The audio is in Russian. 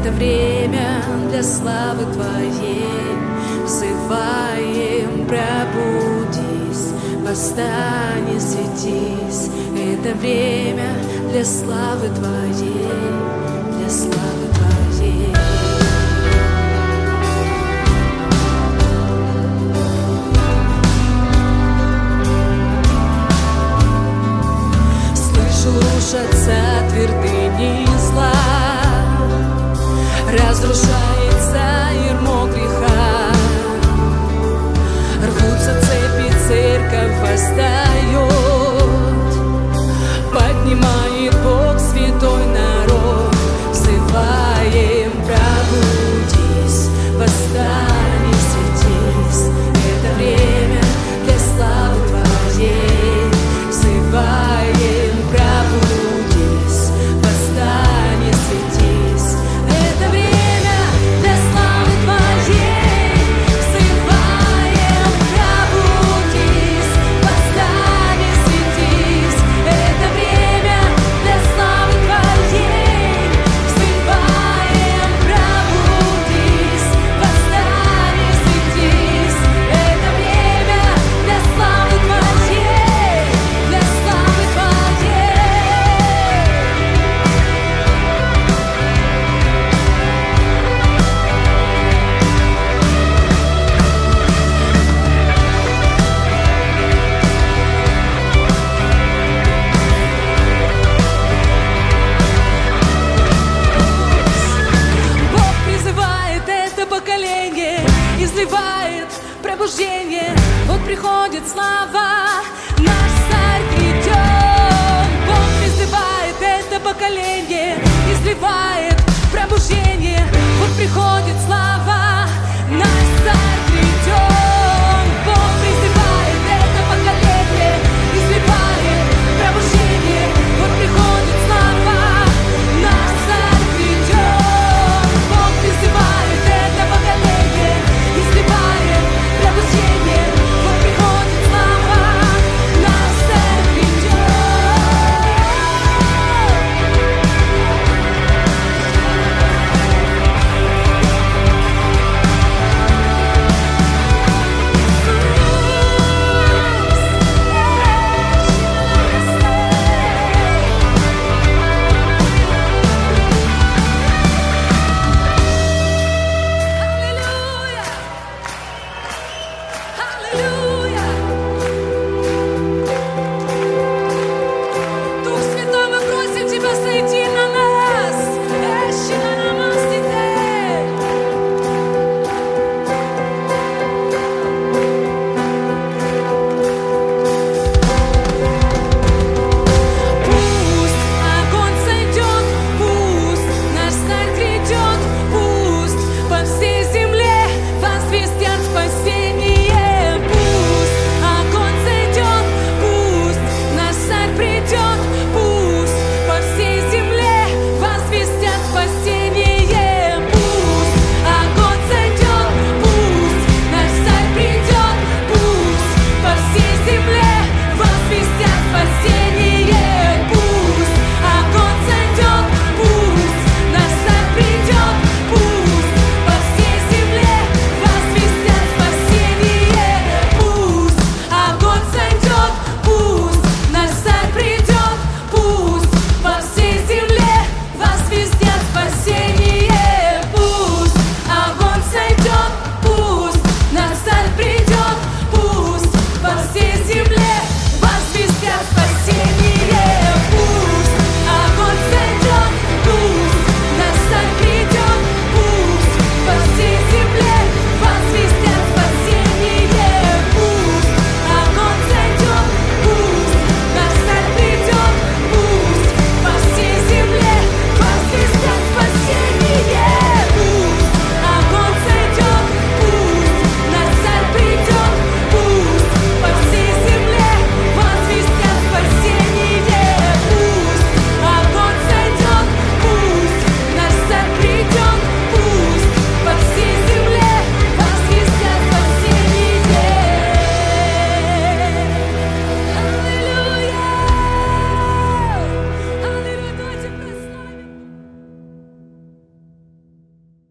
Это время для славы Твоей. Взываем, пробудись, восстань и светись. Это время для славы Твоей, для славы Твоей. Слышу, рушатся твердыни зла, разрушается ярмо греха, рвутся цепи, церковь восстает, поднимает Бог святой народ. Взываем, пробудись, восстань и светись. Это время для славы Твоей. Взываем, пробудись, восстань и светись. Это время для славы Твоей. Взываем, пробудись, восстань и светись. Это время для славы Твоей. Взываем, пробудись, восстань и светись. Это время для славы Твоей, для славы Твоей. Бог призывает это поколение, изливает пробуждение. Вот приходит слава, наш царь грядет. Бог призывает это поколение, изливает пробуждение. Вот приходит слава,